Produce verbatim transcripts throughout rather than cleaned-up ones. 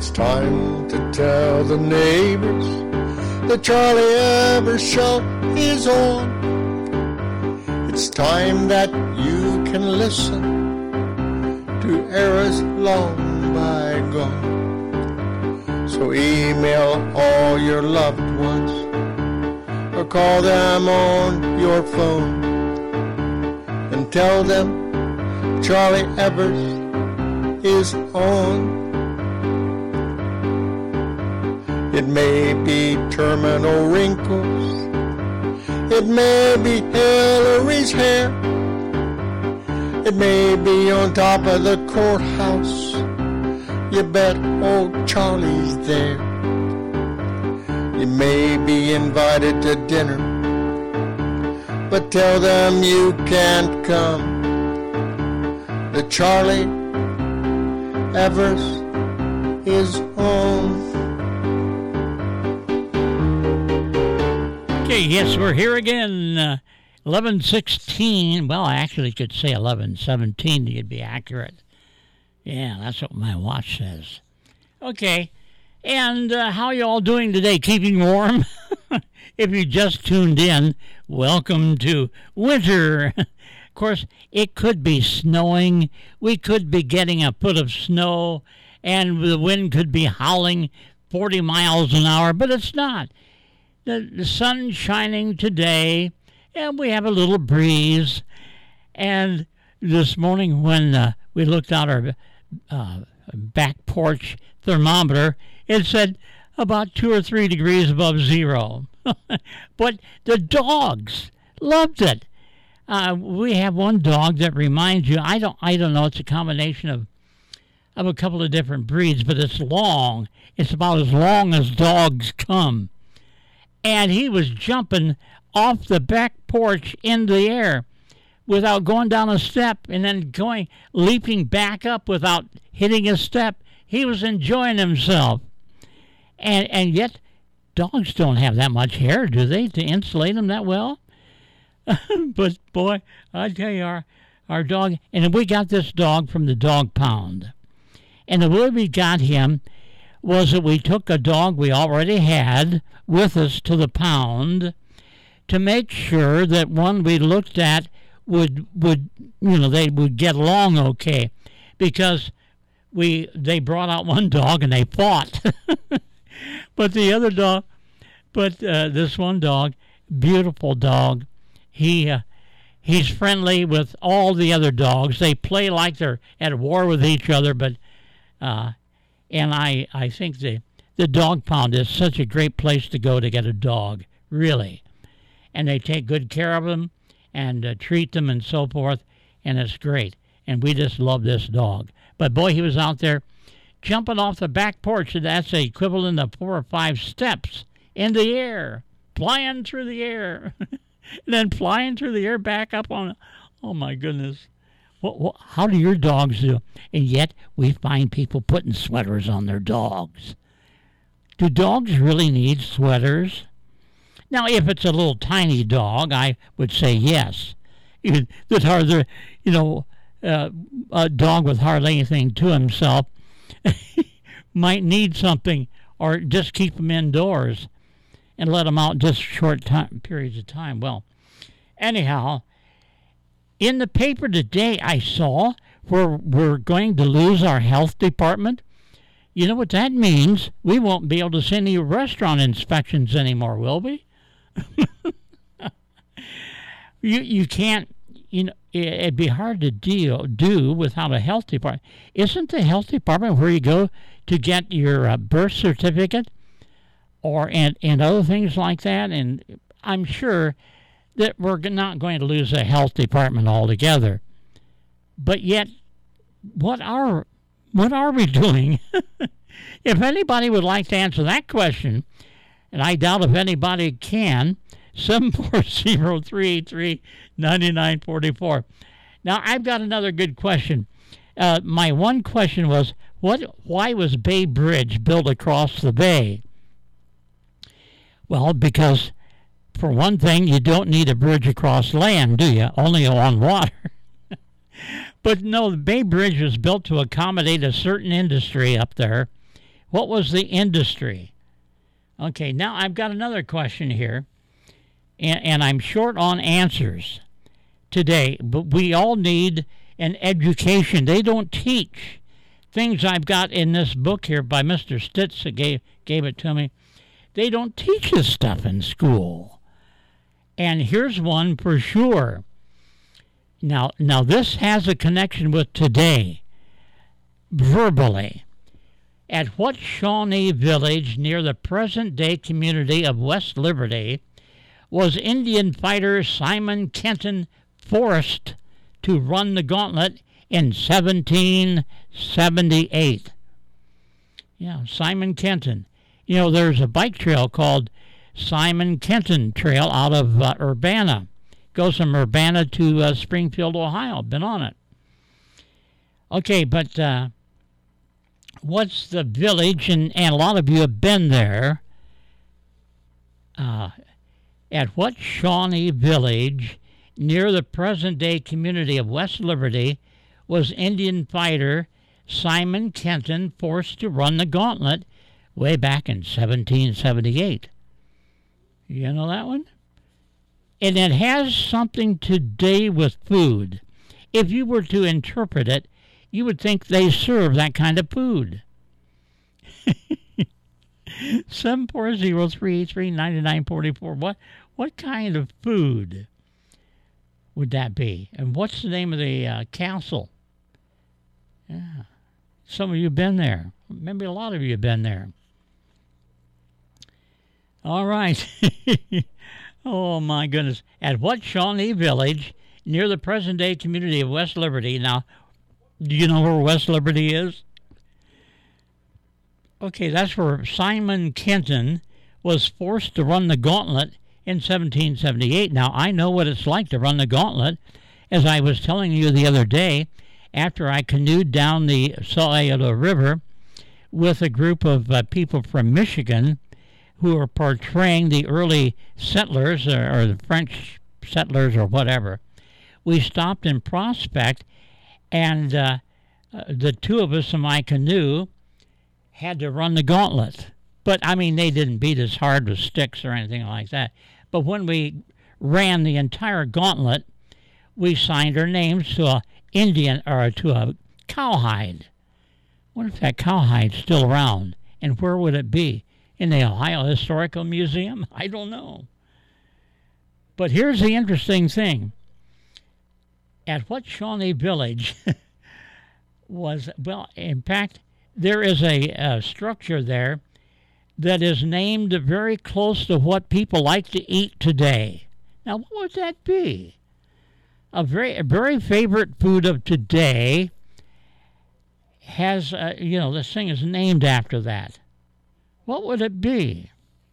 It's time to tell the neighbors the Charlie Evers Show is on. It's time that you can listen to eras long bygone. So email all your loved ones or call them on your phone and tell them Charlie Evers is on. It may be terminal wrinkles, it may be Hillary's hair, it may be on top of the courthouse. You bet old Charlie's there. You may be invited to dinner, but tell them you can't come. The Charlie Evers is on. Okay, yes, we're here again. Uh, eleven sixteen. Well, I actually could say eleven seventeen to be accurate. Yeah, that's what my watch says. Okay, and uh, how are you all doing today? Keeping warm? If you just tuned in, welcome to winter. Of course, it could be snowing. We could be getting a foot of snow, and the wind could be howling forty miles an hour, but it's not. The, the sun's shining today, and we have a little breeze. And this morning when uh, we looked out our uh, back porch thermometer, it said about two or three degrees above zero. But the dogs loved it. Uh, we have one dog that reminds you, I don't I don't know, it's a combination of of a couple of different breeds, but it's long. It's about as long as dogs come. And he was jumping off the back porch into the air without going down a step and then going, leaping back up without hitting a step. He was enjoying himself. And and yet, dogs don't have that much hair, do they, to insulate them that well? But, boy, I tell you, our, our dog, and we got this dog from the dog pound. And the way we got him was that we took a dog we already had with us to the pound to make sure that one we looked at would would you know they would get along okay, because we they brought out one dog and they fought, but the other dog, but uh, this one dog, beautiful dog, he uh, he's friendly with all the other dogs. They play like they're at war with each other, but uh, and I I think the the dog pound is such a great place to go to get a dog, really. And they take good care of them and uh, treat them and so forth, and it's great. And we just love this dog. But, boy, he was out there jumping off the back porch, and that's the equivalent of four or five steps in the air, flying through the air, and then flying through the air back up on, oh, my goodness. What, what, how do your dogs do? And yet we find people putting sweaters on their dogs. Do dogs really need sweaters? Now, if it's a little tiny dog, I would say yes. That hardly, you know, uh, a dog with hardly anything to himself might need something, or just keep him indoors and let him out just short time, periods of time. Well, anyhow, in the paper today, I saw where we're going to lose our health department. You know what that means? We won't be able to send any restaurant inspections anymore, will we? you you can't, you know, it, it'd be hard to deal do without a health department. Isn't the health department where you go to get your uh, birth certificate or and, and other things like that? And I'm sure that we're not going to lose a health department altogether. But yet, what are What are we doing? If anybody would like to answer that question, and I doubt if anybody can, seven four zero, three eight three, nine nine four four. Now, I've got another good question. Uh, my one question was, what? why was Bay Bridge built across the bay? Well, because, for one thing, you don't need a bridge across land, do you? Only on water. But no, the Bay Bridge was built to accommodate a certain industry up there, What was the industry? Okay, now I've got another question here, and, and I'm short on answers today, but we all need an education. They don't teach things I've got in this book here by Mister Stitz that gave, gave it to me. They don't teach this stuff in school. And here's one for sure. Now, now this has a connection with today, verbally. At what Shawnee village near the present-day community of West Liberty was Indian fighter Simon Kenton forced to run the gauntlet in seventeen seventy-eight? Yeah, Simon Kenton. You know, there's a bike trail called Simon Kenton Trail out of uh, Urbana. Goes from Urbana to uh, Springfield, Ohio. Been on it. Okay, but uh, what's the village? And, and a lot of you have been there. Uh, at what Shawnee village near the present-day community of West Liberty was Indian fighter Simon Kenton forced to run the gauntlet way back in seventeen seventy-eight? You know that one? And it has something to do with food. If you were to interpret it, you would think they serve that kind of food. seven four zero, three eight three, nine nine four four. What, what kind of food would that be? And what's the name of the uh, castle? Yeah. Some of you have been there. Maybe a lot of you have been there. All right. Oh, my goodness. At what Shawnee village near the present-day community of West Liberty? Now, do you know where West Liberty is? Okay, that's where Simon Kenton was forced to run the gauntlet in seventeen seventy-eight. Now, I know what it's like to run the gauntlet. As I was telling you the other day, after I canoed down the Scioto River with a group of uh, people from Michigan who are portraying the early settlers or, or the French settlers or whatever, we stopped in Prospect, and uh, uh, the two of us in my canoe had to run the gauntlet. But, I mean, they didn't beat us hard with sticks or anything like that. But when we ran the entire gauntlet, we signed our names to a Indian or to a cowhide. What if that cowhide's still around? And where would it be? In the Ohio Historical Museum? I don't know. But here's the interesting thing. At what Shawnee village was, well, in fact, there is a, a structure there that is named very close to what people like to eat today. Now, what would that be? A very, a very favorite food of today has, uh, you know, this thing is named after that. What would it be?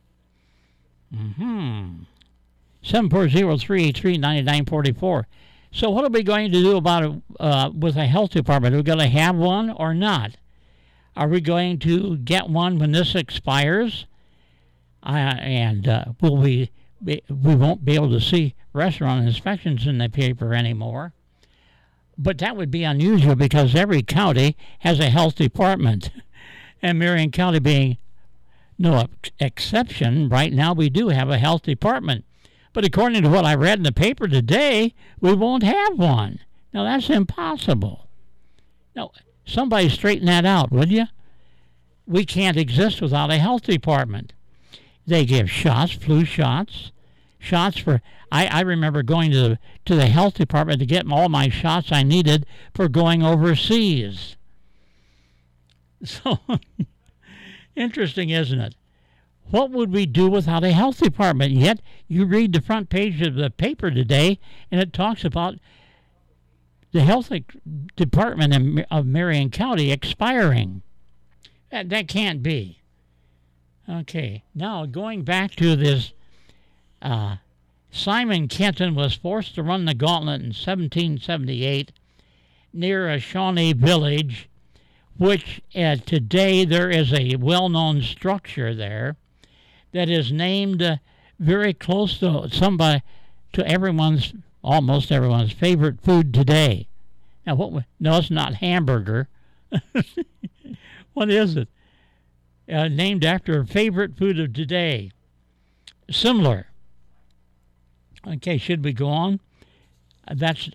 Mm-hmm. seven four zero, three eight three, nine nine four four. So what are we going to do about it uh, with a health department? Are we going to have one or not? Are we going to get one when this expires? Uh, and uh, will we, be, we won't be able to see restaurant inspections in the paper anymore. But that would be unusual because every county has a health department. And Marion County being no exception, right now we do have a health department. But according to what I read in the paper today, we won't have one. Now, that's impossible. Now, somebody straighten that out, would you? We can't exist without a health department. They give shots, flu shots, shots for... I, I remember going to the, to the health department to get all my shots I needed for going overseas. So... Interesting, isn't it? What would we do without a health department? Yet you read the front page of the paper today, and it talks about the health department of Marion County expiring. That, that can't be. Okay, now going back to this, uh, Simon Kenton was forced to run the gauntlet in seventeen seventy-eight near a Shawnee village, which uh, today there is a well-known structure there that is named uh, very close to somebody, to everyone's, almost everyone's favorite food today. Now, what? No, it's not hamburger. What is it? uh, named after a favorite food of today. Similar. Okay, should we go on? Uh, that's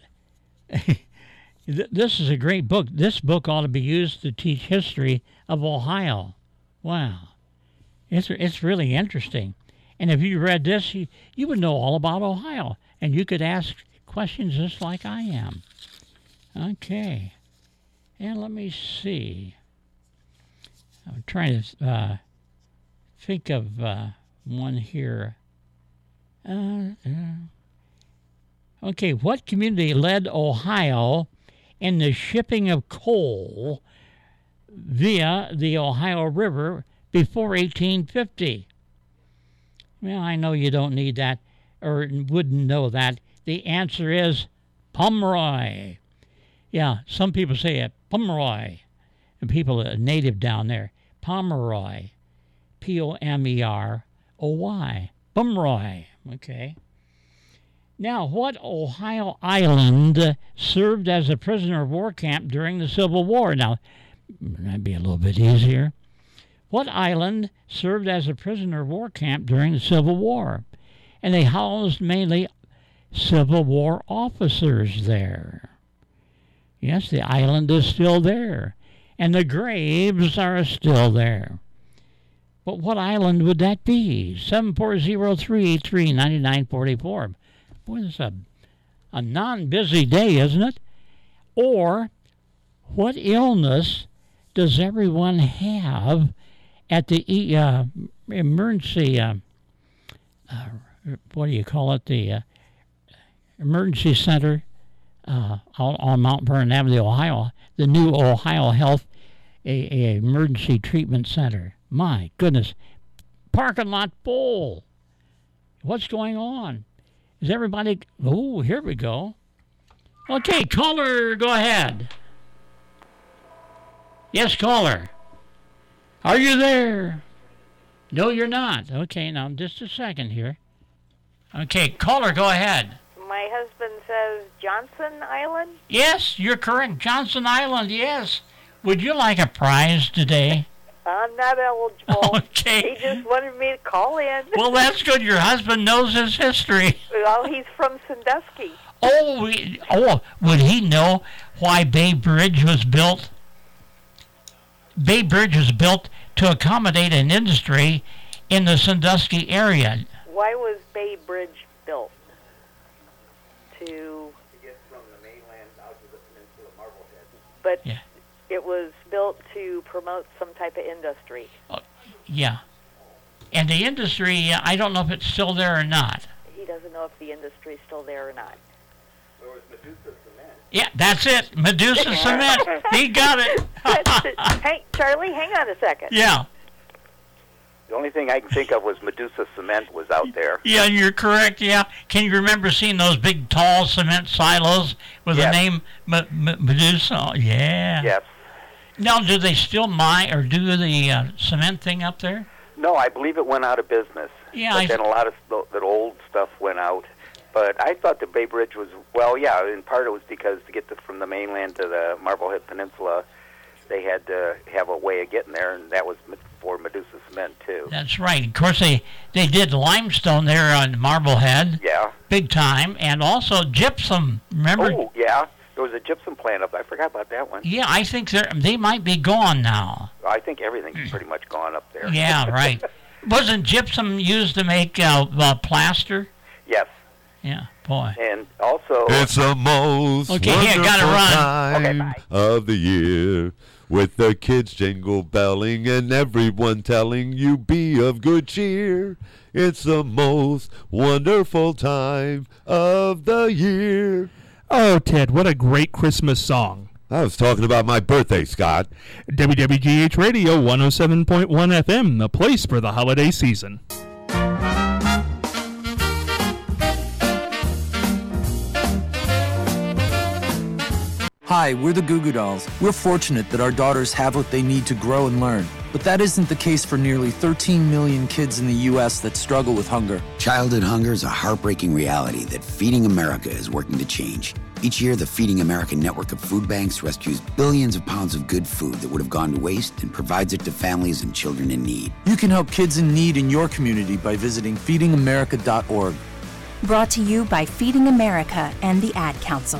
this is a great book. This book ought to be used to teach history of Ohio. Wow, it's it's really interesting. And if you read this, you, you would know all about Ohio, and you could ask questions just like I am. Okay, and let me see. I'm trying to uh, think of uh, one here. Uh, uh, okay, what community led Ohio in the shipping of coal via the Ohio River before eighteen fifty? Well, I know you don't need that or wouldn't know that. The answer is Pomeroy. Yeah, some people say it, Pomeroy. And people are native down there. Pomeroy. P O M E R O Y. Pomeroy. Okay. Now, what Ohio island served as a prisoner of war camp during the Civil War? Now, that'd be a little bit easier. What island served as a prisoner of war camp during the Civil War? And they housed mainly Civil War officers there. Yes, the island is still there. And the graves are still there. But what island would that be? seven four zero, three eight three, nine nine four four. Boy, this is a, a non-busy day, isn't it? Or, what illness does everyone have at the uh, emergency, uh, uh, what do you call it, the uh, emergency center uh, on, on Mount Vernon Avenue, Ohio, the new Ohio Health a, a Emergency Treatment Center. My goodness, parking lot full. What's going on? Is everybody... Oh, here we go. Okay, caller, go ahead. Yes, caller. Are you there? No, you're not. Okay, now just a second here. Okay, caller, go ahead. My husband says Johnson Island? Yes, you're correct. Johnson Island, yes. Would you like a prize today? I'm not eligible. Okay. He just wanted me to call in. Well, that's good. Your husband knows his history. Well, he's from Sandusky. Oh, he- oh, would he know why Bay Bridge was built? Bay Bridge was built to accommodate an industry in the Sandusky area. Why was Bay Bridge built? To... To get from the mainland out to the peninsula of Marblehead. But Yeah. it was built to promote some type of industry. Yeah. And the industry, I don't know if it's still there or not. He doesn't know if the industry's still there or not. There was Medusa Cement. Yeah, that's it. Medusa Cement. He got it. That's it. Hey, Charlie, hang on a second. Yeah. The only thing I can think of was Medusa Cement was out there. Yeah, you're correct. Yeah. Can you remember seeing those big, tall cement silos with Yes. the name M- M- Medusa? Yeah. Yes. Now, do they still mine or do the uh, cement thing up there? No, I believe it went out of business. Yeah, But I- then a lot of th- that old stuff went out. But I thought the Bay Bridge was, well, yeah, in part it was because to get the, from the mainland to the Marblehead Peninsula, they had to have a way of getting there, and that was me- for Medusa Cement, too. That's right. Of course, they, they did limestone there on Marblehead, Yeah. big time, and also gypsum. Remember? Oh, yeah. There was a gypsum plant up. I forgot about that one. Yeah, I think they're, they might be gone now. I think everything's pretty much gone up there. Yeah, right. Wasn't gypsum used to make uh, uh, plaster? Yes. Yeah, boy. And also... It's the most Okay, here, wonderful gotta run. time Okay, bye. of the year, with the kids jingle belling and everyone telling you be of good cheer. It's the most wonderful time of the year. Oh, Ted, what a great Christmas song. I was talking about my birthday, Scott. W W G H Radio one oh seven point one F M, the place for the holiday season. Hi, we're the Goo Goo Dolls. We're fortunate that our daughters have what they need to grow and learn. But that isn't the case for nearly thirteen million kids in the U S that struggle with hunger. Childhood hunger is a heartbreaking reality that Feeding America is working to change. Each year, the Feeding America network of food banks rescues billions of pounds of good food that would have gone to waste and provides it to families and children in need. You can help kids in need in your community by visiting feeding america dot org. Brought to you by Feeding America and the Ad Council.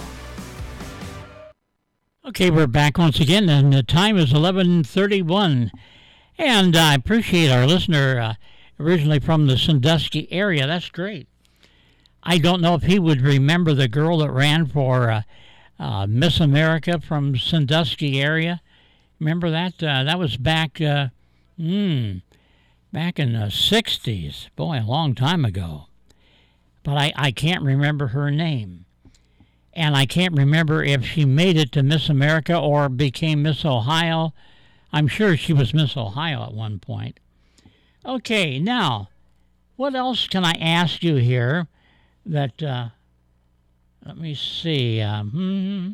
Okay, we're back once again, and the time is eleven thirty-one. And I appreciate our listener uh, originally from the Sandusky area. That's great. I don't know if he would remember the girl that ran for uh, uh, Miss America from Sandusky area. Remember that? Uh, that was back, uh, mm, back in the sixties. Boy, a long time ago. But I, I can't remember her name. And I can't remember if she made it to Miss America or became Miss Ohio. I'm sure she was Miss Ohio at one point. Okay, now, what else can I ask you here? That, uh, let me see, um, hmm,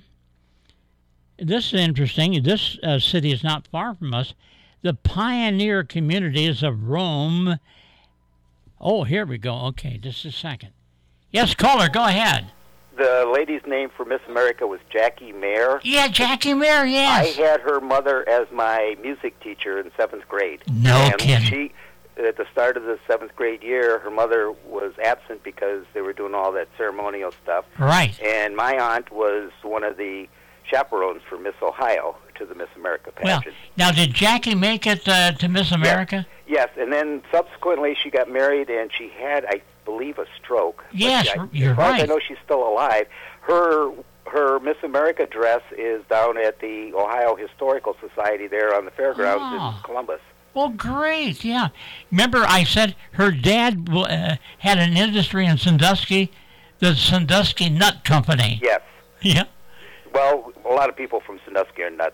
this is interesting. This uh, city is not far from us. The pioneer communities of Rome. Oh, here we go. Okay, just a second. Yes, caller, go ahead. The lady's name for Miss America was Jackie Mayer. Yeah, Jackie Mayer, yes. I had her mother as my music teacher in seventh grade. No and kidding. She, at the start of the seventh grade year, her mother was absent because they were doing all that ceremonial stuff. Right. And my aunt was one of the chaperones for Miss Ohio to the Miss America pageant. Well, now, did Jackie make it uh, to Miss America? Yes. yes, and then subsequently she got married and she had, I believe, a stroke. Yes, I, you're as far right. as I know she's still alive. Her her Miss America dress is down at the Ohio Historical Society there on the fairgrounds Oh. in Columbus. Well, great, yeah. Remember I said her dad uh, had an industry in Sandusky, the Sandusky Nut Company. Yes. Yeah. Well, a lot of people from Sandusky are nuts.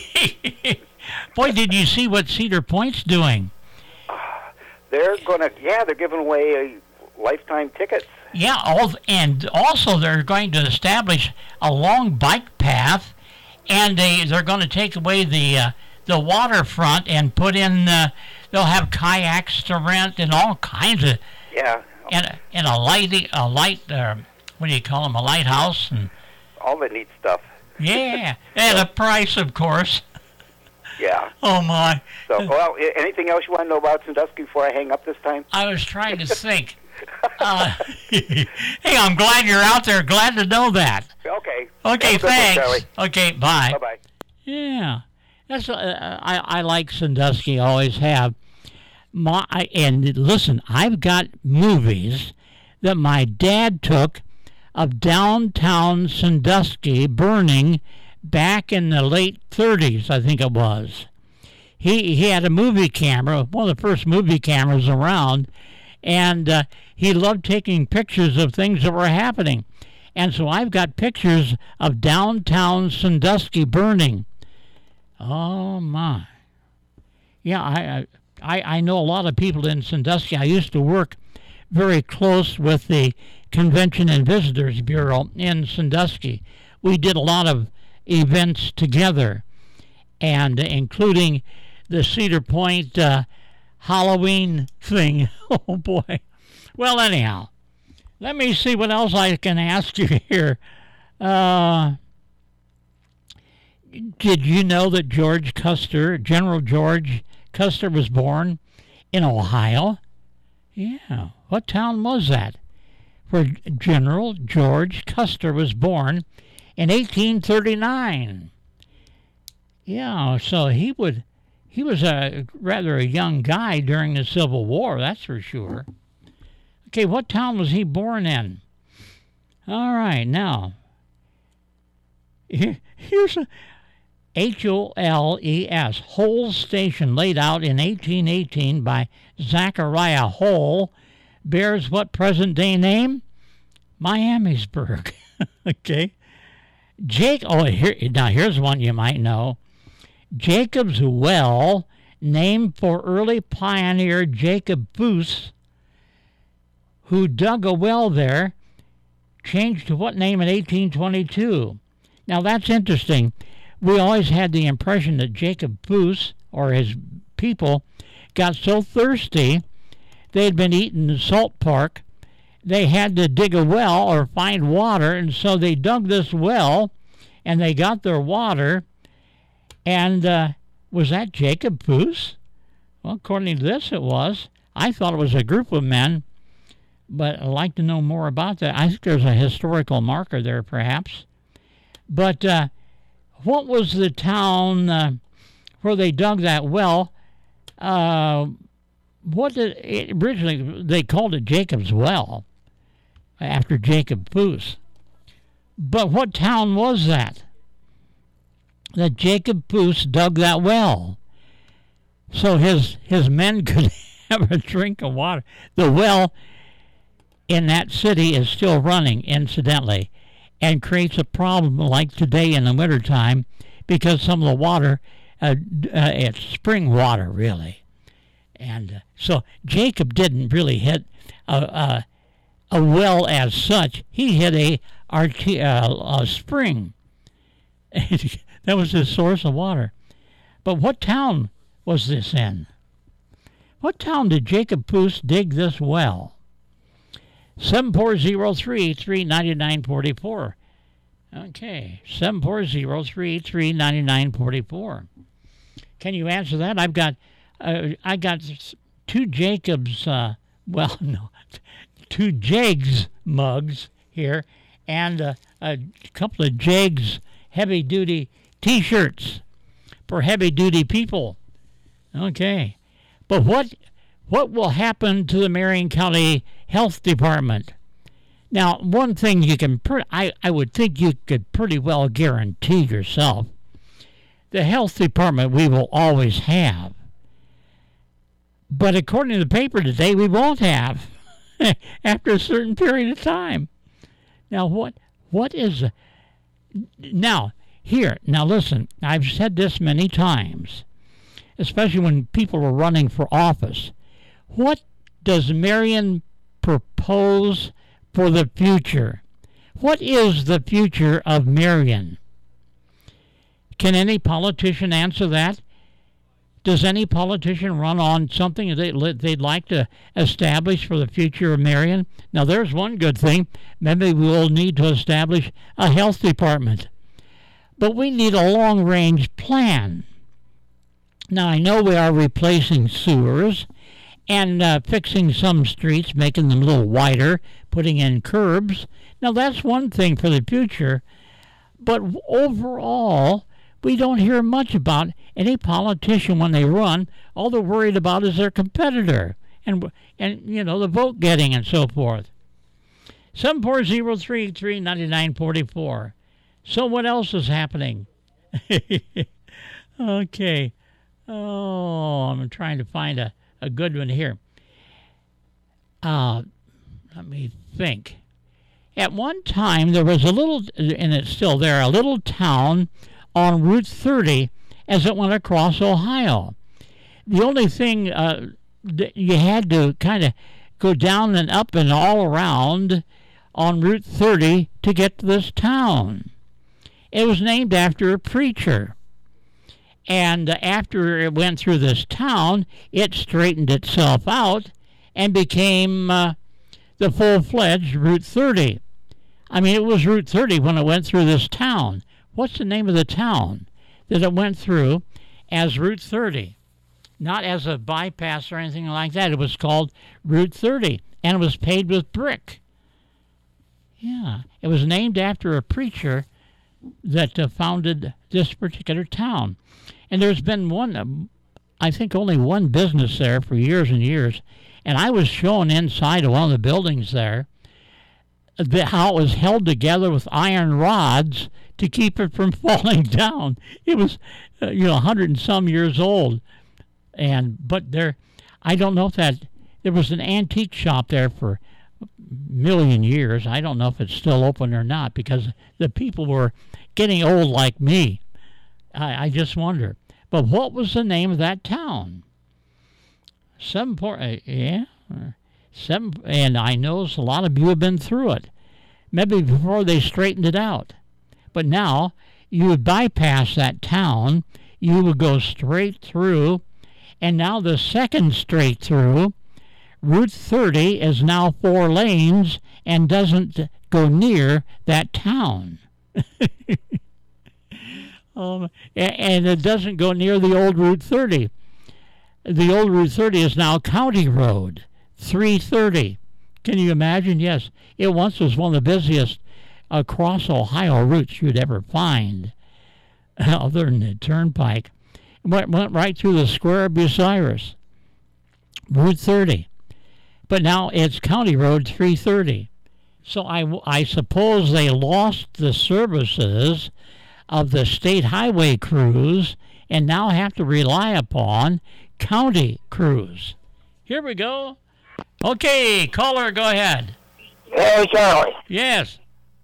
Boy, did you see what Cedar Point's doing? They're going to, yeah, they're giving away uh, lifetime tickets. Yeah, all, and also they're going to establish a long bike path, and they, they're going to take away the uh, the waterfront and put in, uh, they'll have kayaks to rent and all kinds of, Yeah. and, and a light, a light, uh, what do you call them, a lighthouse, and All the neat stuff. yeah, and a price, of course. Yeah. Oh, my. So, well, a- anything else you want to know about Sandusky before I hang up this time? I was trying to think. Uh, hey, I'm glad you're out there. Glad to know that. Okay. Okay, Have a good one, thanks. Charlie. Okay, bye. Bye-bye. Yeah, that's uh, I, I like Sandusky, always have. My and listen, I've got movies that my dad took of downtown Sandusky burning back in the late thirties, I think it was. He he had a movie camera, one of the first movie cameras around, and uh, he loved taking pictures of things that were happening. And so I've got pictures of downtown Sandusky burning. Oh, my. Yeah, I, I, I know a lot of people in Sandusky. I used to work very close with the Convention and Visitors Bureau in Sandusky. We did a lot of events together, and including the Cedar Point uh, Halloween thing. Oh, boy. Well, anyhow, let me see what else I can ask you here. Uh, did you know that George Custer, General George Custer, was born in Ohio? Yeah. What town was that? Where General George Custer was born in eighteen thirty-nine. Yeah, so he would he was a rather a young guy during the Civil War, that's for sure. Okay, what town was he born in? All right, now here, here's a H O L E S, Holes Station, laid out in eighteen eighteen by Zachariah Hole, bears what present-day name? Miamisburg. Okay. Jake. Oh, here now. Here's one you might know. Jacob's Well, named for early pioneer Jacob Boos, who dug a well there, changed to what name in eighteen twenty-two? Now that's interesting. We always had the impression that Jacob Boos, or his people, got so thirsty they'd been eating salt pork they had to dig a well or find water, and so they dug this well, and they got their water. And uh, was that Jacob Poos? Well, according to this, it was. I thought it was a group of men, but I'd like to know more about that. I think there's a historical marker there, perhaps. But uh, what was the town uh, where they dug that well? Uh, what did it, originally they called it Jacob's Well after Jacob Poos. But what town was that? That Jacob Poos dug that well, so his his men could have a drink of water. The well in that city is still running, incidentally, and creates a problem like today in the wintertime because some of the water, uh, uh, it's spring water, really. And uh, so Jacob didn't really hit a, a, a well as such. He hit a, arte- uh, a spring. That was his source of water. But what town was this in? What town did Jacob Poos dig this well? seven four zero three, three nine nine four four. Okay, seven four zero three, three nine nine four four. Can you answer that? I've got, uh, I got two Jacobs, uh, well, no, two Jags mugs here, and uh, a couple of Jags heavy-duty T-shirts for heavy-duty people. Okay. But what what will happen to the Marion County Health Department? Now, one thing you can, per- I, I would think you could pretty well guarantee yourself, the health department we will always have. But according to the paper today, we won't have after a certain period of time. Now, what what is... Now, here, now listen, I've said this many times, especially when people were running for office. What does Marion propose for the future? What is the future of Marion? Can any politician answer that? Does any politician run on something that they'd like to establish for the future of Marion? Now, there's one good thing. Maybe we'll need to establish a health department. But we need a long-range plan. Now, I know we are replacing sewers and uh, fixing some streets, making them a little wider, putting in curbs. Now, that's one thing for the future. But overall, we don't hear much about any politician when they run. All they're worried about is their competitor and, and you know, the vote getting and so forth. seven four zero three, three nine nine four four. So what else is happening? Okay. Oh, I'm trying to find a, a good one here. Uh, let me think. At one time, there was a little, and it's still there, a little town on Route thirty as it went across Ohio. The only thing uh, that you had to kind of go down and up and all around on Route thirty to get to this town. It was named after a preacher. And after it went through this town, it straightened itself out and became uh, the full-fledged Route thirty. I mean, it was Route thirty when it went through this town. What's the name of the town that it went through as Route thirty? Not as a bypass or anything like that. It was called Route thirty, and it was paved with brick. Yeah, it was named after a preacher that uh, founded this particular town. And there's been one, uh, I think only one business there for years and years. And I was shown inside of one of the buildings there the, how it was held together with iron rods to keep it from falling down. It was, uh, you know, a hundred and some years old. And, but there, I don't know if that, there was an antique shop there for a million years. I don't know if it's still open or not because the people were getting old like me. I, I just wonder. But what was the name of that town? Seven four, uh, yeah, seven, and I know a lot of you have been through it. Maybe before they straightened it out. But now you would bypass that town. You would go straight through, and now the second straight through Route thirty is now four lanes and doesn't go near that town. um, and it doesn't go near the old Route thirty. The old Route thirty is now County Road three thirty. Can you imagine? Yes, it once was one of the busiest across Ohio routes you'd ever find, other than the turnpike. It went, went right through the square of Bucyrus, Route thirty. But now it's County Road three thirty. So I, I suppose they lost the services of the state highway crews and now have to rely upon county crews. Here we go. Okay, caller, go ahead. Hey, Charlie. Yes.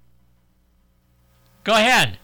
Go ahead.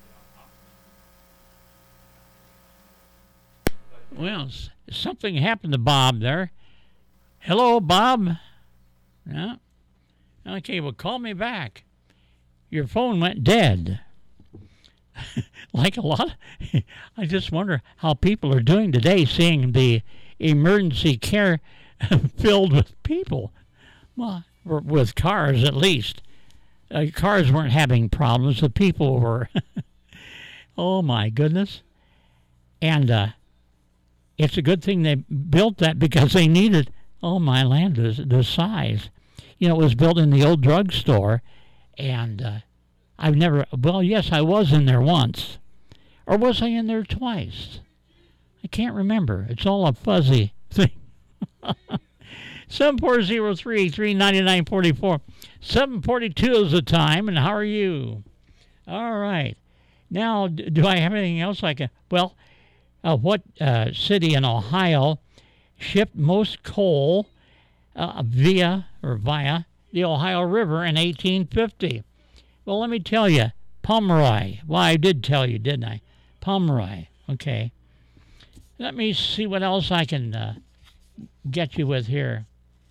Well, s- something happened to Bob there. Hello, Bob. Yeah. Okay, well, call me back. Your phone went dead. Like a lot. Of, I just wonder how people are doing today, seeing the emergency care filled with people. Well, with cars at least. Uh, cars weren't having problems. The people were. Oh, my goodness. And uh, it's a good thing they built that because they needed, oh, my land, the, the size. You know, it was built in the old drugstore, and uh, I've never, well, yes, I was in there once. Or was I in there twice? I can't remember. It's all a fuzzy thing. seven four zero three, three nine nine four four. seven forty-two is the time, and how are you? All right. Now, do I have anything else I can? Well, uh, what uh, city in Ohio shipped most coal uh, via or via the Ohio River in eighteen fifty? Well, let me tell you, Pomeroy. Well, I did tell you, didn't I? Pomeroy. Okay. Let me see what else I can uh, get you with here.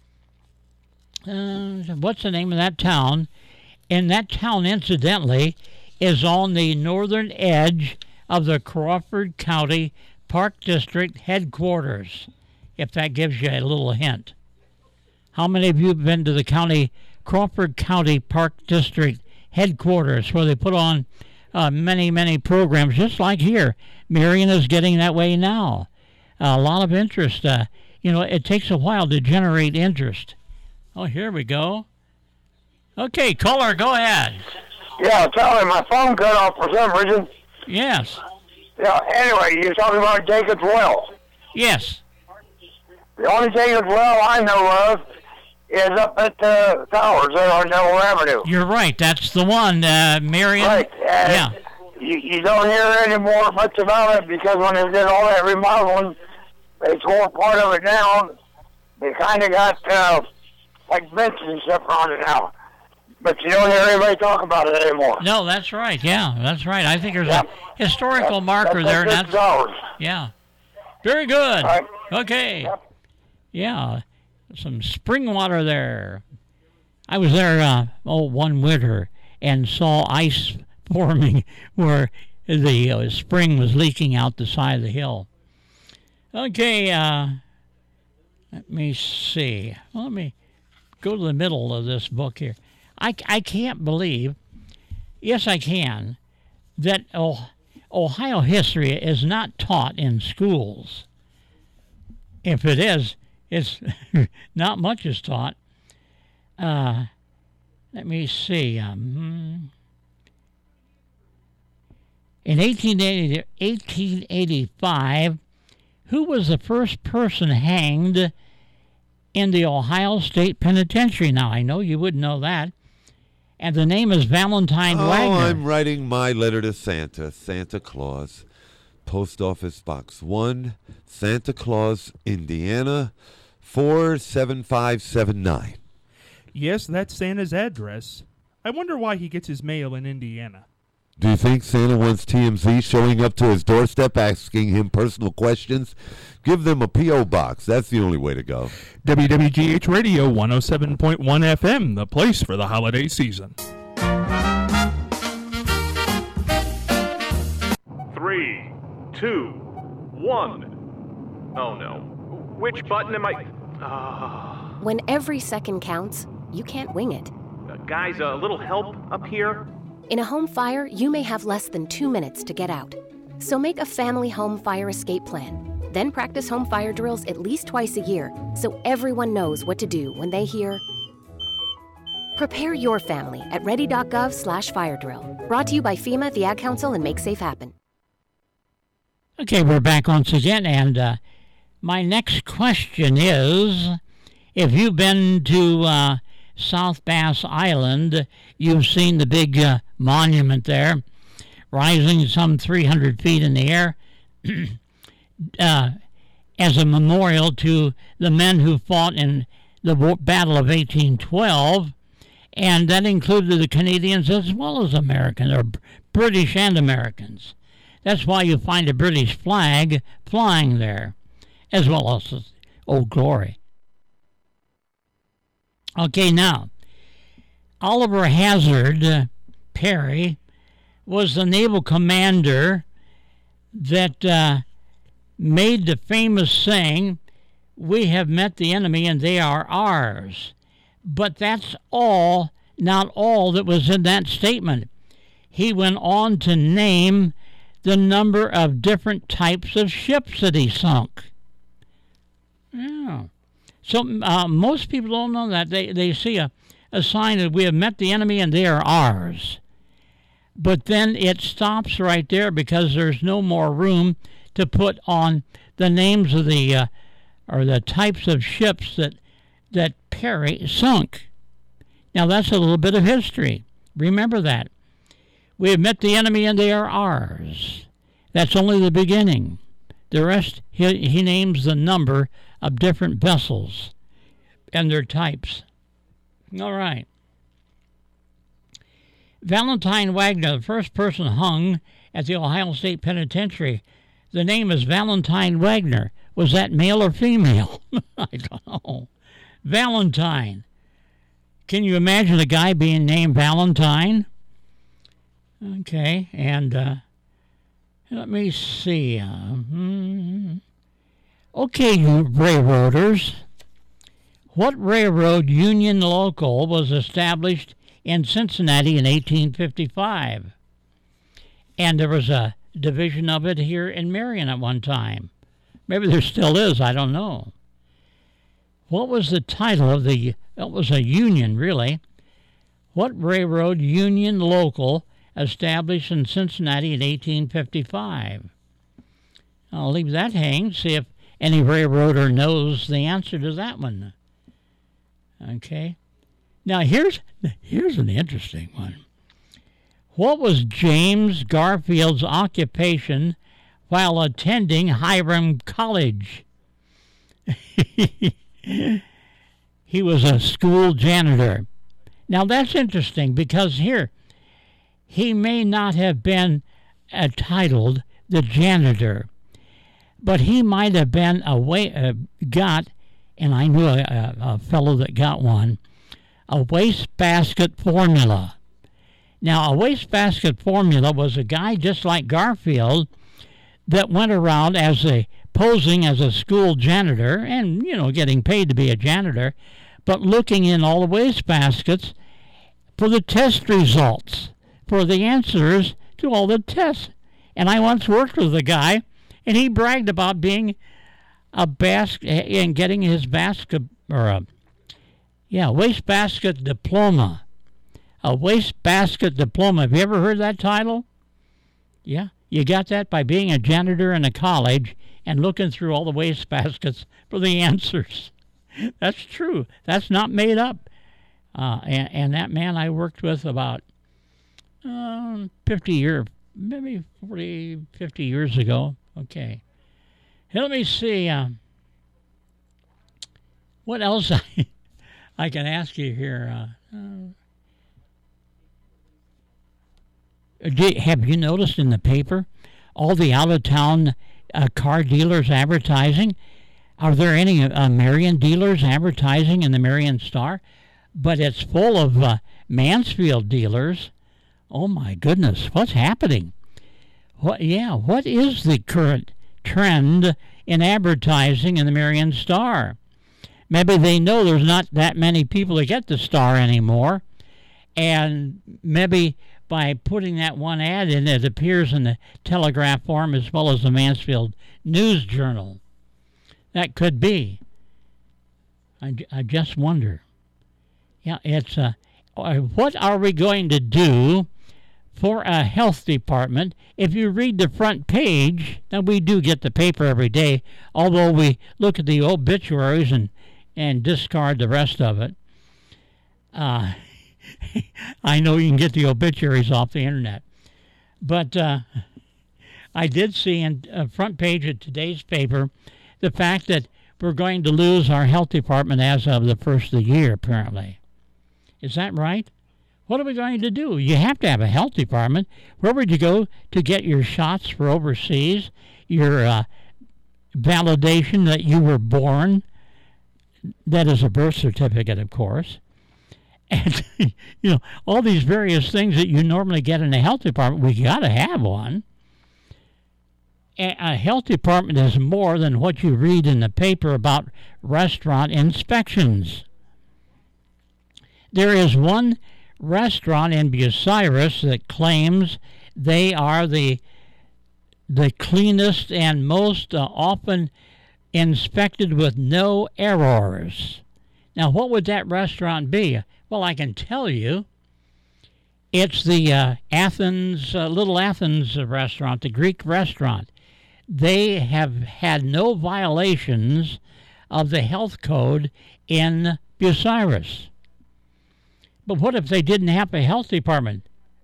Uh, what's the name of that town? And that town, incidentally, is on the northern edge of the Crawford County Park District headquarters, if that gives you a little hint. How many of you have been to the county, Crawford County Park District headquarters, where they put on uh, many, many programs, just like here? Marion is getting that way now. Uh, a lot of interest. Uh, you know, it takes a while to generate interest. Oh, here we go. Okay, caller, go ahead. Yeah, Charlie, my phone cut off for some reason. Yes. Yeah, anyway, you're talking about Jacob's Well. Yes. The only Jacob's Well I know of is up at the towers there on Delaware Avenue. You're right. That's the one, uh, Marion. Right. And yeah. You, you don't hear anymore much about it because when they did all that remodeling, they tore part of it down. They kind of got uh, like benches and stuff on it now. But you don't hear anybody talk about it anymore. No, that's right. Yeah, that's right. I think there's Yep. a historical That's- marker that's there. at And six that's, hours. yeah. Very good. All right. Okay. Yep. Yeah. Some spring water there. I was there, uh, oh, one winter and saw ice forming where the uh, spring was leaking out the side of the hill. Okay. Uh, let me see. Well, let me go to the middle of this book here. I, I can't believe, yes, I can, that oh, Ohio history is not taught in schools. If it is, it's not much is taught. Uh, let me see. Um, in eighteen eighty, eighteen eighty-five, who was the first person hanged in the Ohio State Penitentiary? Now, I know you wouldn't know that. And the name is Valentine oh, Wagner. I'm writing my letter to Santa, Santa Claus, Post Office Box one, Santa Claus, Indiana, four seven five seven nine. Yes, that's Santa's address. I wonder why he gets his mail in Indiana. Do you think Santa wants T M Z showing up to his doorstep asking him personal questions? Give them a P O box. That's the only way to go. W W G H Radio one oh seven point one F M, the place for the holiday season. Three, two, one. Oh no. Which button am I... Ah. When every second counts, you can't wing it. Uh, guys, a little help up here? In a home fire, you may have less than two minutes to get out. So make a family home fire escape plan. Then practice home fire drills at least twice a year so everyone knows what to do when they hear. Prepare your family at ready.gov slash fire drill. Brought to you by FEMA, the Ad Council, and Make Safe Happen. Okay, we're back once again, and uh, my next question is, if you've been to uh, South Bass Island, you've seen the big uh, monument there, rising some three hundred feet in the air, uh, as a memorial to the men who fought in the war- Battle of eighteen twelve, and that included the Canadians as well as Americans, or British and Americans. That's why you find a British flag flying there, as well as Old Glory. Okay, now, Oliver Hazard uh, Perry was the naval commander that uh, made the famous saying, "We have met the enemy and they are ours." But that's all, not all that was in that statement. He went on to name the number of different types of ships that he sunk. Yeah. So uh, most people don't know that. They, they see a, a sign that we have met the enemy and they are ours. But then it stops right there because there's no more room to put on the names of the uh, or the types of ships that that Perry sunk. Now that's a little bit of history. Remember that. We have met the enemy and they are ours. That's only the beginning. The rest, he, he names the number of different vessels and their types. All right. Valentine Wagner, the first person hung at the Ohio State Penitentiary. The name is Valentine Wagner. Was that male or female? I don't know. Valentine. Can you imagine a guy being named Valentine? Okay, and uh, let me see. Uh, hmm. Okay, you railroaders. What railroad union local was established in Cincinnati in eighteen fifty-five? And there was a division of it here in Marion at one time. Maybe there still is, I don't know. What was the title of the, it was a union, really. What railroad union local established in Cincinnati in eighteen fifty-five? I'll leave that hang, see if any railroader knows the answer to that one. Okay. Now, here's here's an interesting one. What was James Garfield's occupation while attending Hiram College? He was a school janitor. Now, that's interesting because here, he may not have been uh, titled the janitor, but he might have been a way, uh, got, and I knew a, a, a fellow that got one, a wastebasket formula. Now, a wastebasket formula was a guy just like Garfield that went around as a posing as a school janitor and, you know, getting paid to be a janitor, but looking in all the wastebaskets for the test results, for the answers to all the tests. And I once worked with a guy, and he bragged about being a basket and getting his basket, or a, yeah, wastebasket diploma. A wastebasket diploma. Have you ever heard that title? Yeah, you got that by being a janitor in a college and looking through all the wastebaskets for the answers. That's true. That's not made up. Uh, and, and that man I worked with about um, fifty years, maybe forty, fifty years ago. Okay. Hey, let me see. Uh, what else I, I can ask you here? Uh, uh, did, have you noticed in the paper all the out-of-town uh, car dealers advertising? Are there any uh, Marion dealers advertising in the Marion Star? But it's full of uh, Mansfield dealers. Oh, my goodness. What's happening? What? Yeah, what is the current trend in advertising in the Marion Star? maybe they know there's not that many people that get the Star anymore, and maybe by putting that one ad in, it appears in the Telegraph form as well as the Mansfield News Journal. That could be. I, I just wonder. Yeah, it's uh, what are we going to do for a health department? If you read the front page, now we do get the paper every day, although we look at the obituaries and, and discard the rest of it. Uh, I know you can get the obituaries off the internet. But uh, I did see in the uh, front page of today's paper the fact that we're going to lose our health department as of the first of the year, apparently. Is that right? What are we going to do? You have to have a health department. Where would you go to get your shots for overseas, your uh, validation that you were born? That is a birth certificate, of course. And, you know, all these various things that you normally get in a health department, we got to have one. A health department is more than what you read in the paper about restaurant inspections. There is one restaurant in Bucyrus that claims they are the the cleanest and most uh, often inspected with no errors. Now, what would that restaurant be? Well, I can tell you. It's the uh, Athens, uh, Little Athens restaurant, the Greek restaurant. They have had no violations of the health code in Bucyrus. But what if they didn't have a health department?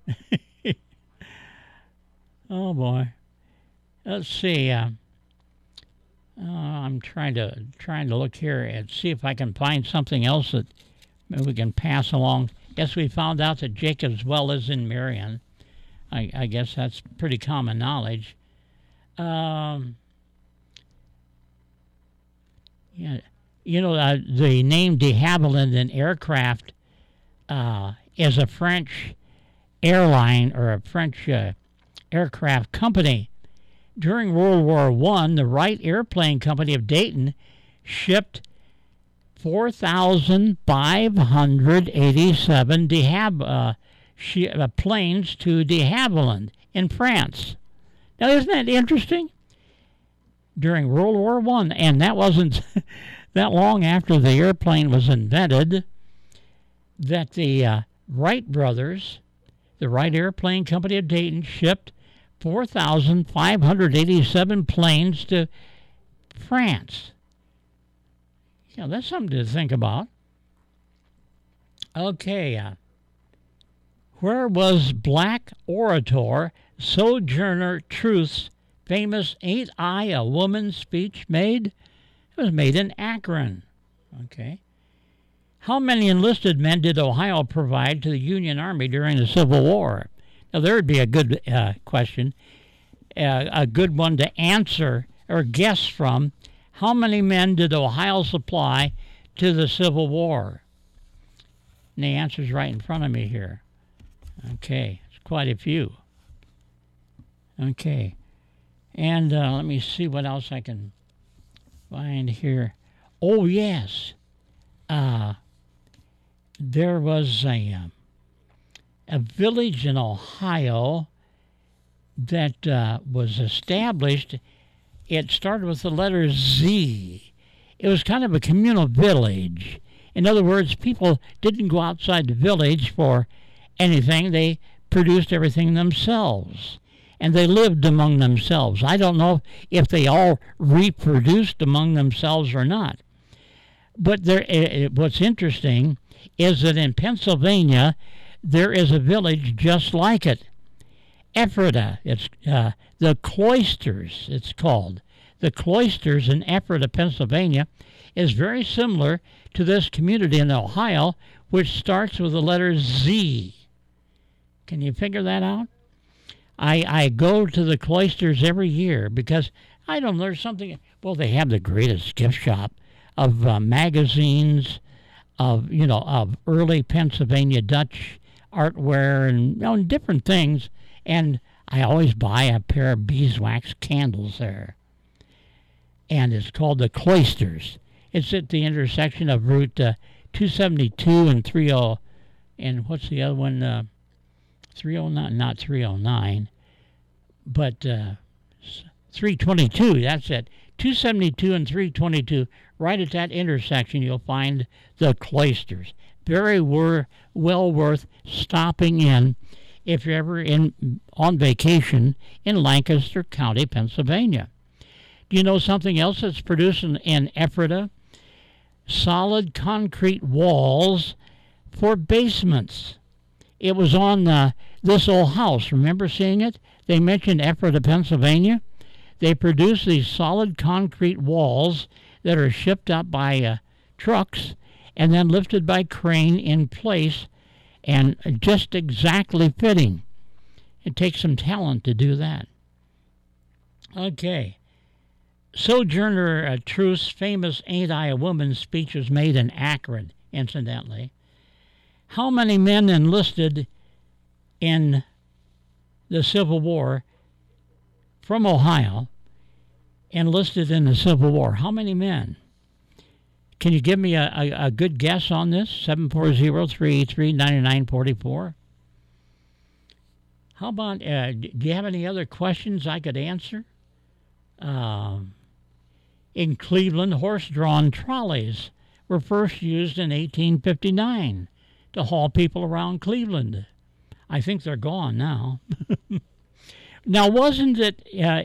Oh, boy. Let's see. Uh, uh, I'm trying to trying to look here and see if I can find something else that maybe we can pass along. Yes, we found out that Jacob's Well is in Marion. I, I guess that's pretty common knowledge. Um, yeah, you know, uh, the name de Havilland in aircraft uh, is a French airline or a French uh, aircraft company. During World War One, the Wright Airplane Company of Dayton shipped four thousand five hundred eighty-seven de Hav- uh, sh- uh, planes to de Havilland in France. Now, isn't that interesting? During World War One, and that wasn't that long after the airplane was invented, that the uh, Wright brothers, the Wright Airplane Company of Dayton, shipped four thousand five hundred eighty-seven planes to France. Yeah, that's something to think about. Okay. Uh, where was black orator Sojourner Truth's famous Ain't I a Woman speech made? It was made in Akron. Okay. How many enlisted men did Ohio provide to the Union Army during the Civil War? Now, there would be a good uh, question, uh, a good one to answer or guess from. How many men did Ohio supply to the Civil War? And the answer's right in front of me here. Okay, it's quite a few. Okay, and uh, let me see what else I can find here. Oh, yes. Uh, there was a, uh, a village in Ohio that uh, was established. It started with the letter Z. It was kind of a communal village. In other words, people didn't go outside the village for anything. They produced everything themselves. And they lived among themselves. I don't know if they all reproduced among themselves or not. But there, it, what's interesting is that in Pennsylvania, there is a village just like it. Ephrata, it's uh, the Cloisters, it's called. The Cloisters in Ephrata, Pennsylvania, is very similar to this community in Ohio, which starts with the letter Z. Can you figure that out? I, I go to the Cloisters every year because, I don't know, there's something, well, they have the greatest gift shop of uh, magazines, of, you know, of early Pennsylvania Dutch artware and, you know, different things. And I always buy a pair of beeswax candles there. And it's called the Cloisters. It's at the intersection of Route uh, two seventy-two and three oh, and what's the other one? Uh, three oh nine, not three oh nine, but uh, three twenty-two. That's it. two seventy-two and three twenty-two. Right at that intersection, you'll find the Cloisters. Very wor- well worth stopping in if you're ever in on vacation in Lancaster County, Pennsylvania. Do you know something else that's produced in, in Ephrata? Solid concrete walls for basements. It was on uh, This Old House. Remember seeing it? They mentioned Ephrata, Pennsylvania. They produce these solid concrete walls that are shipped up by uh, trucks and then lifted by crane in place and just exactly fitting. It takes some talent to do that. Okay. Sojourner uh, Truth's famous Ain't I a Woman speech was made in Akron, incidentally. How many men enlisted in the Civil War from Ohio, enlisted in the Civil War? How many men? Can you give me a, a, a good guess on this? seven four zero, three eight three, nine nine four four. How about, uh, do you have any other questions I could answer? Um, in Cleveland, horse-drawn trolleys were first used in eighteen fifty-nine to haul people around Cleveland. I think they're gone now. Now, wasn't it uh,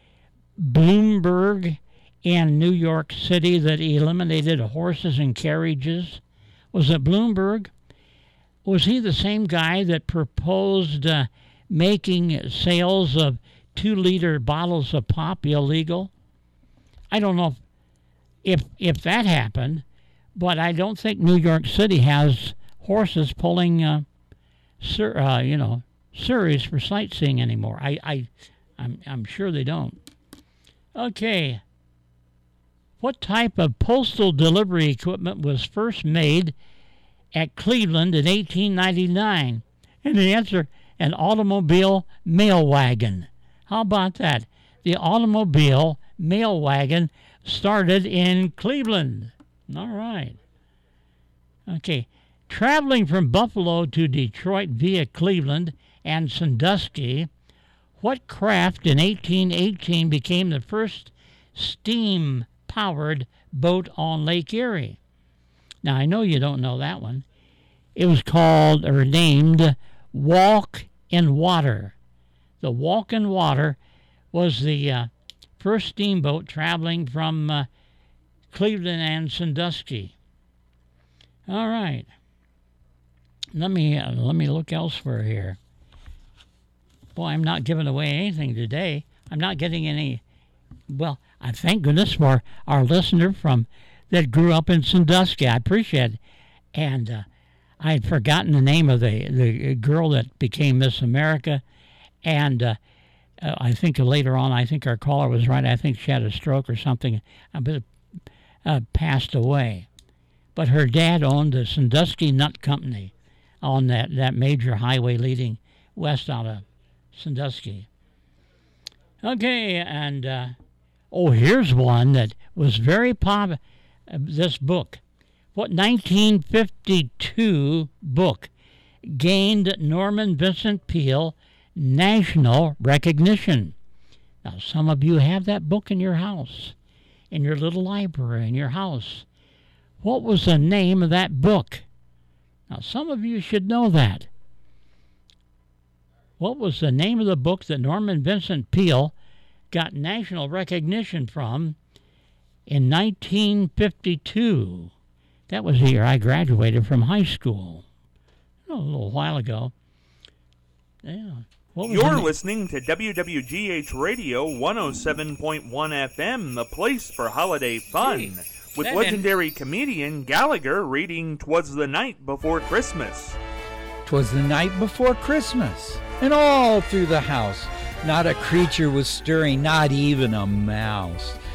Bloomberg in New York City that eliminated horses and carriages? Was it Bloomberg? Was he the same guy that proposed uh, making sales of two-liter bottles of pop illegal? I don't know if, if if that happened, but I don't think New York City has horses pulling, uh, sur- uh, you know, surreys for sightseeing anymore. I, I, I'm, I'm sure they don't. Okay. What type of postal delivery equipment was first made at Cleveland in eighteen ninety-nine? And the answer, an automobile mail wagon. How about that? The automobile mail wagon started in Cleveland. All right. Okay. Traveling from Buffalo to Detroit via Cleveland and Sandusky, what craft in eighteen eighteen became the first steam-powered boat on Lake Erie? Now, I know you don't know that one. It was called, or named, Walk in Water. The Walk in Water was the uh, first steamboat traveling from uh, Cleveland and Sandusky. All right. Let me uh, let me look elsewhere here. Boy, I'm not giving away anything today. I'm not getting any. Well, I thank goodness for our listener from that grew up in Sandusky. I appreciate it. And uh, I had forgotten the name of the the girl that became Miss America, and uh, uh, I think later on, I think our caller was right. I think she had a stroke or something, but uh, passed away. But her dad owned the Sandusky Nut Company on that, that major highway leading west out of Sandusky. Okay, and uh, oh, here's one that was very popular. Uh, this book, what nineteen fifty-two book gained Norman Vincent Peale national recognition? Now, some of you have that book in your house, in your little library, in your house. What was the name of that book? Now, some of you should know that. What was the name of the book that Norman Vincent Peale got national recognition from in nineteen fifty-two? That was the year I graduated from high school. Oh, a little while ago. Yeah. What was You're listening to W W G H Radio one oh seven point one F M, the place for holiday fun, Gee, with legendary didn't... comedian Gallagher reading 'Twas the Night Before Christmas. 'Twas the night before Christmas, and all through the house not a creature was stirring, not even a mouse.